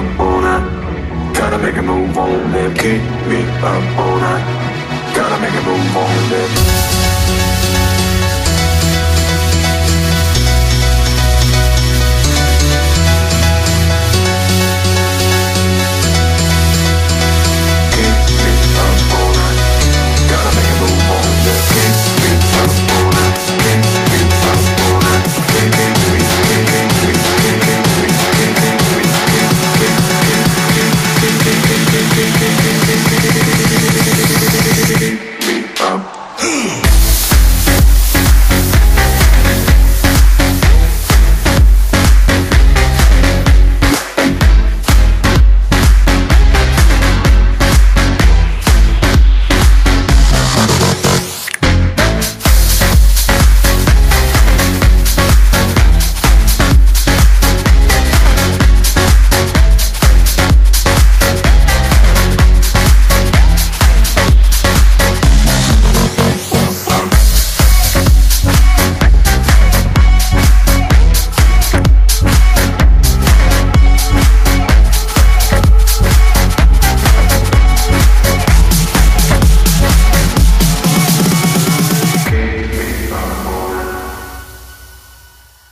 up all night. Gotta make a move on them. Keep me up all night. Gotta make a move on them.